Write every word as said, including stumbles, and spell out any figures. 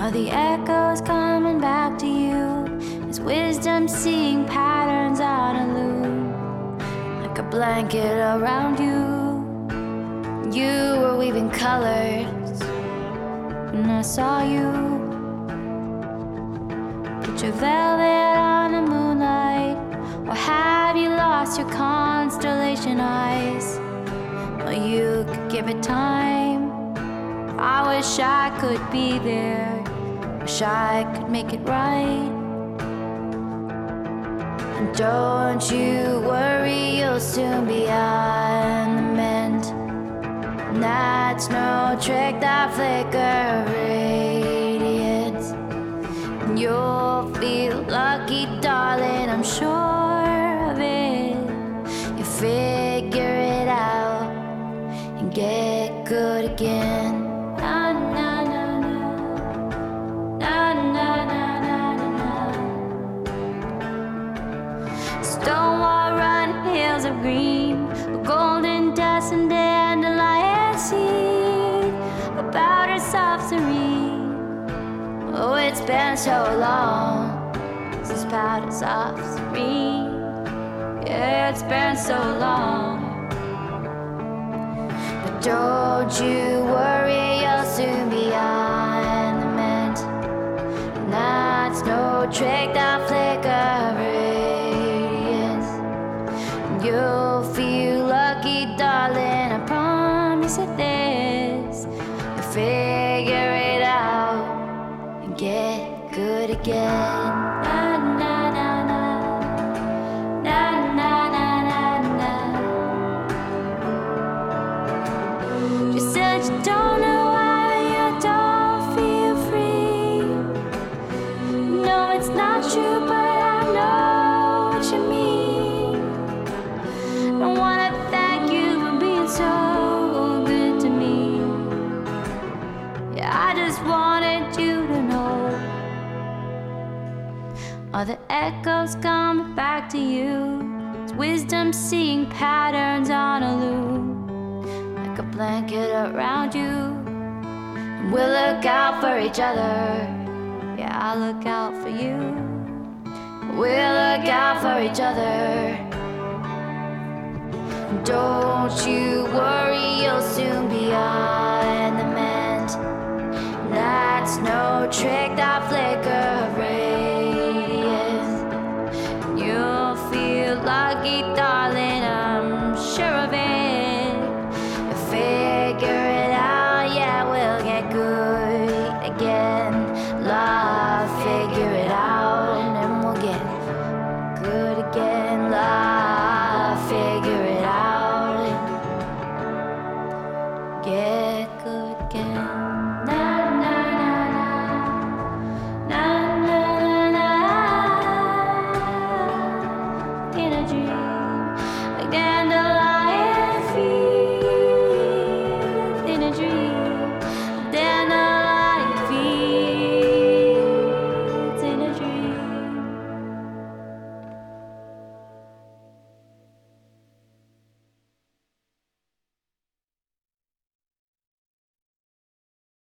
Are the echoes coming back to you? Is wisdom seeing patterns on a loop? Like a blanket around you, you were weaving colors when I saw you. Put your velvet on the moonlight, or have you lost your constellation eyes? Well, you could give it time. I wish I could be there, wish I could make it right. And don't you worry, you'll soon be on the mend. And that's no trick, that flicker of radiance. And you'll feel lucky, darling, I'm sure of it. You figure it out and get good again. Na na na na, na na na na na. Stonewall run, hills of green, with golden dust and dandelion seed, about her soft serene. Oh, it's been so long since powder soft serene. Yeah, it's been so long. But don't you worry, you'll soon be on the mend. And that's no trick, that flicker of radiance. And you'll feel lucky, darling, I promise it this. You'll figure it out and get good again. Na na na na, na na na na na. You said you don't know why you don't feel free. No, it's not true, but I know what you mean. I wanna thank you for being so good to me. Yeah, I just wanted you to know. Are the echoes coming back to you? Is wisdom seeing patterns on a loop? Like a blanket around you. And we'll look out for each other. Yeah, I'll look out for you. We'll look out for each other. Don't you worry, you'll soon be on the mend. That's no trick,